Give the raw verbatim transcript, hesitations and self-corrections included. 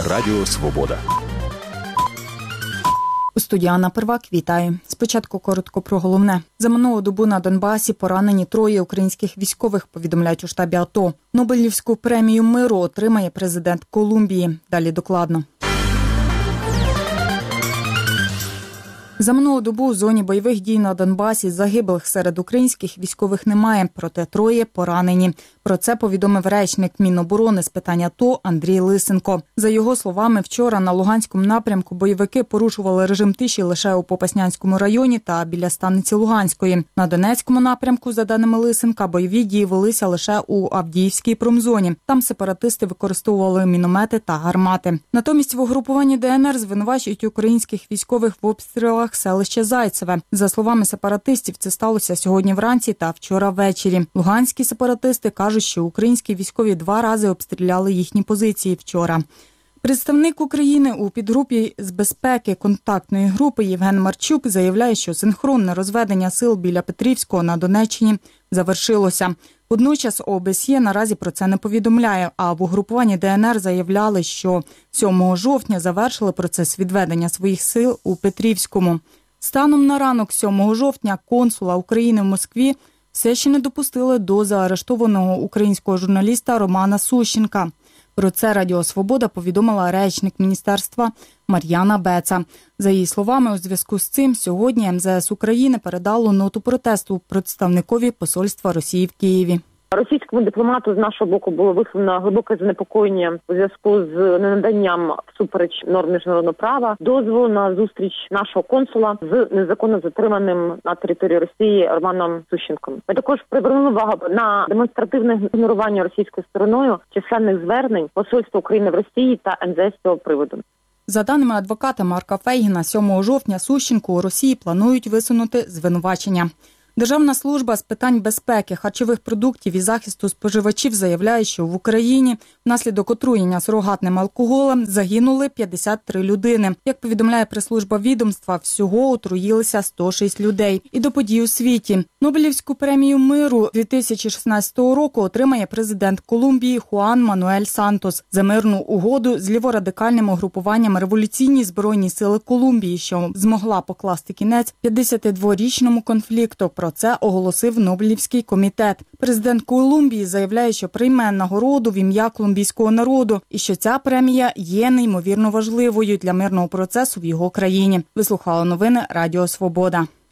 Радіо Свобода. У студії Анна Первак, вітаю. Спочатку коротко про головне. За минулу добу на Донбасі поранені троє українських військових, повідомляють у штабі АТО. Нобелівську премію миру отримає президент Колумбії. Далі докладно. За минулу добу у зоні бойових дій на Донбасі загиблих серед українських військових немає, проте троє поранені. Про це повідомив речник Міноборони з питань АТО Андрій Лисенко. За його словами, вчора на Луганському напрямку бойовики порушували режим тиші лише у Попаснянському районі та біля станиці Луганської. На Донецькому напрямку, за даними Лисенка, бойові дії велися лише у Авдіївській промзоні. Там сепаратисти використовували міномети та гармати. Натомість в угрупуванні ДНР звинувачують українських військових в обстрілах селище Зайцеве. За словами сепаратистів, це сталося сьогодні вранці та вчора ввечері. Луганські сепаратисти кажуть, що українські військові два рази обстріляли їхні позиції вчора. Представник України у підгрупі з безпеки контактної групи Євген Марчук заявляє, що синхронне розведення сил біля Петрівського на Донеччині завершилося. Водночас ОБСЄ наразі про це не повідомляє, а в угрупуванні ДНР заявляли, що сьомого жовтня завершили процес відведення своїх сил у Петрівському. Станом на ранок сьомого жовтня консула України в Москві все ще не допустили до заарештованого українського журналіста Романа Сущенка. Про це Радіо Свобода повідомила речник міністерства Мар'яна Беца. За її словами, у зв'язку з цим сьогодні ем зе ес України передало ноту протесту представникові посольства Росії в Києві. Російському дипломату з нашого боку було висловлено глибоке занепокоєння у зв'язку з ненаданням всупереч норм міжнародного права дозволу на зустріч нашого консула з незаконно затриманим на території Росії Романом Сущенком. Ми також привернули увагу на демонстративне ігнорування російською стороною численних звернень посольства України в Росії та ем зе ес з цього приводу. За даними адвоката Марка Фейгіна, сьомого жовтня Сущенку у Росії планують висунути звинувачення. Державна служба з питань безпеки, харчових продуктів і захисту споживачів заявляє, що в Україні внаслідок отруєння сурогатним алкоголем загинули п'ятдесят три людини. Як повідомляє прес-служба відомства, всього отруїлися сто шість людей. І до подій у світі. Нобелівську премію миру дві тисячі шістнадцятого року отримає президент Колумбії Хуан Мануель Сантос за мирну угоду з ліворадикальним угрупуванням «Революційні збройні сили Колумбії», що змогла покласти кінець п'ятдесятидворічному конфлікту. Про це оголосив Нобелівський комітет. Президент Колумбії заявляє, що прийме нагороду в ім'я колумбійського народу і що ця премія є неймовірно важливою для мирного процесу в його країні. Ви слухали новини Радіо Свобода.